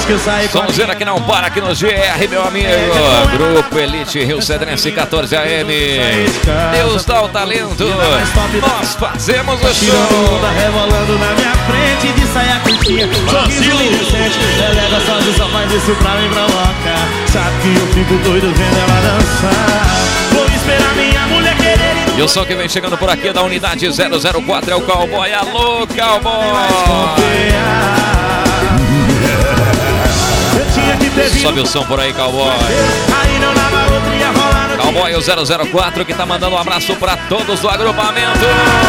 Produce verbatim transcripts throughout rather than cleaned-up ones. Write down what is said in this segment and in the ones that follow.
que eu saí com Sonzeira que não para aqui no G R, meu amigo. Grupo Elite Rio Cedrense quatorze A M. Deus dá o talento, nós fazemos o show. Tá rebolando na minha frente de saia curtinha. Sorriso inocente, ela é gostosa, só faz isso pra me provocar. Sabe que eu fico doido vendo ela dançar. Vou esperar minha mulher querer. E o som que vem chegando por aqui da unidade zero zero quatro é o Cowboy. Alô, Cowboy! Sobe o som por aí, Cowboy. Cowboy, o zero zero quatro que tá mandando um abraço pra todos do agrupamento.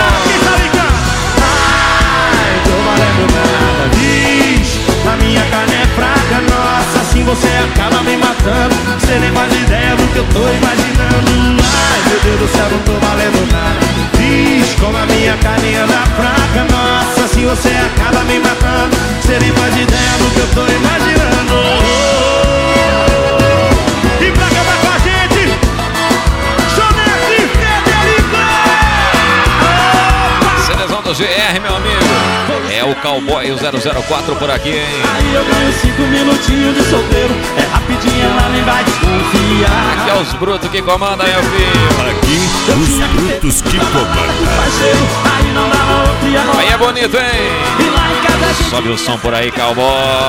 Ai, tô valendo nada, diz. A minha carne é fraca, nossa, assim você acaba me matando. Você nem faz ideia do que eu tô imaginando. Ai, meu Deus do céu, não tô valendo nada. Diz como a minha carne anda fraca, nossa, assim você acaba me matando. Você nem faz ideia do que eu tô imaginando. E pra acabar com a gente, Jonete Frederico! Seleção do G R, meu amigo. É o Cowboy, o zero zero quatro por aqui, hein? Aí eu ganho cinco minutinhos de solteiro. É rapidinho, ela nem vai desconfiar. Aqui é os brutos que comandam, meu filho. Aqui, os brutos que comandam. Aí não dava outro e agora. Aí é bonito, hein? E lá em casa a gente Sobe o som por aí, Cowboy.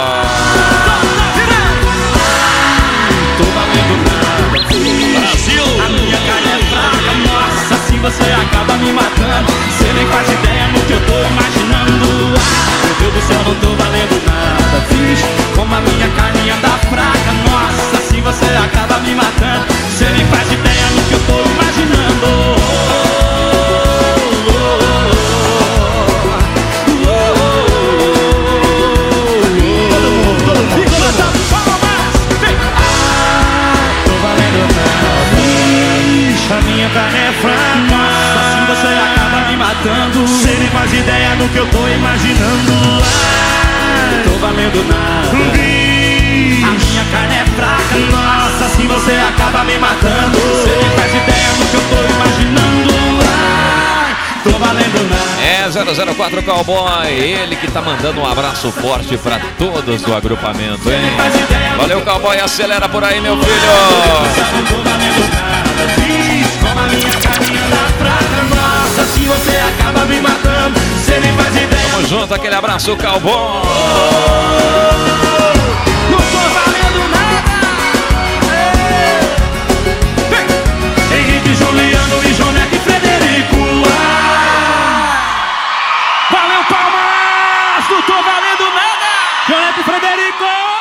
tô valendo nada. Brasil! A minha cara é fraca, nossa, assim você acaba me matando. Você nem faz ideia no que eu tô imaginando. Ah, meu Deus do céu, não tô valendo nada. Fiz como a minha carne anda fraca, nossa, assim você acaba me matando. Você nem faz ideia no que eu tô imaginando. Todo mundo, todo mundo, fica lançando palmas. Ah, tô valendo nada. Bicho, a minha carne é fraca, assim você acaba me matando. Você nem faz ideia do que eu tô imaginando. Ah, tô valendo nada. A minha carne é fraca, nossa, assim você acaba me matando. Você nem faz ideia do que eu tô imaginando. Ah, tô valendo nada. É zero zero quatro Cowboy, ele que tá mandando um abraço forte pra todos do agrupamento, hein? Valeu, Cowboy, acelera por aí, meu filho. Não tô valendo nada. Diz como a minha carne anda fraca, nossa, assim você acaba me matando. Você nem faz ideia. Tamo junto, aquele abraço, Cowboy. Não tô valendo nada. Ei. Henrique, Juliano e Jonete Frederico. Ah. Valeu, palmas! Não tô valendo nada. Jonete Frederico.